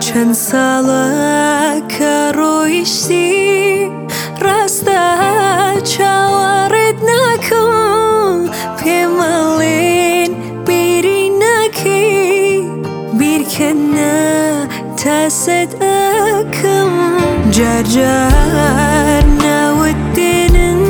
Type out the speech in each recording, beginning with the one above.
چەند ساڵە کە ڕۆیشتی ڕاستە چاوەڕێت ناکەم پێم مەڵێن بیری ناکەی بیرکەنە تا سەد ئەکەم جار جار ناوت دێنن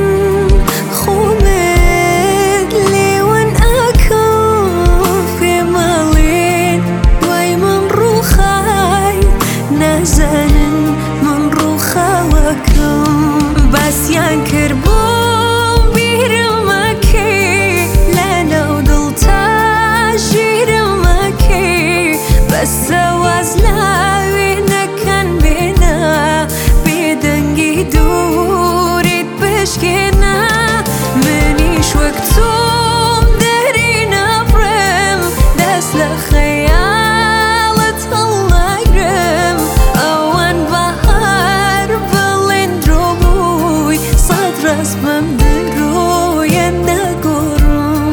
خۆمت لێوان ئەکەم پێم مەڵێن وای من ڕووخای نازانن من ڕووخاوەکەم باسییان کرد بۆم بیرم مەکەی لەناو دڵ تا ژیرم مەکەی بەسە واز لاوێنەکان بێنە بێدەنگی دووریت بشکێنە منیش وەک تۆم دەری ناڕێم دەست لە خەیاڵت هەڵناگرم ئەوان بەهار بڵێن درۆ بووی سەد ڕاست بەم درۆیان ناگۆڕم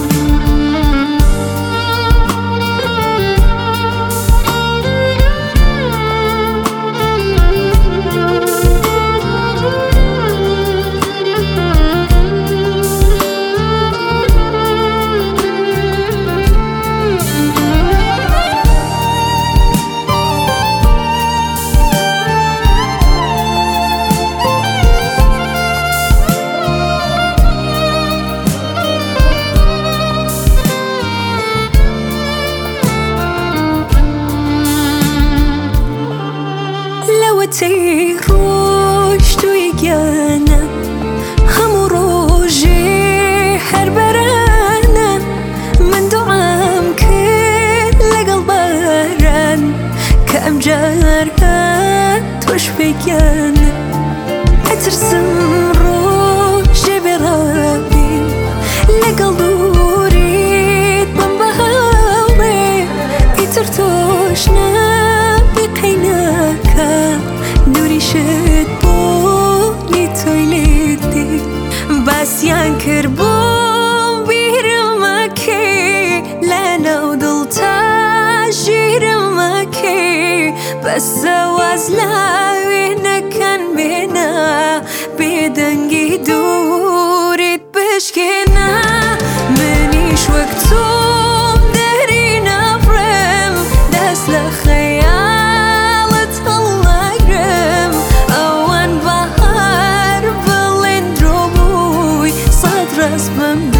لەوەتەی ڕۆیشتووی گیانە هەموو ڕۆژێ هەر بەرانە من دوعام کرد لەگەڵ باران کە ئەمجار تۆش بگیانە ئەترسم ڕۆژێ بێڕابیم لەگەڵ دووریت بەم بەهاوڕێ ئیتر تۆش نابقەی ناکە دووریشت بۆنی تۆی لێدێ باسییان کرد بۆم بیرم مەکەی لەناو دڵ تا ژیرم مەکەی بەسە واز لاوێنەکان بێنە بێدەنگی دووریت بشکێنە منیش وەک تۆم دەری ناڕێم دەست لە خەیاڵت هەڵناگرم ئەوان بەهار بڵێن درۆ بووی سەد ڕاست بەم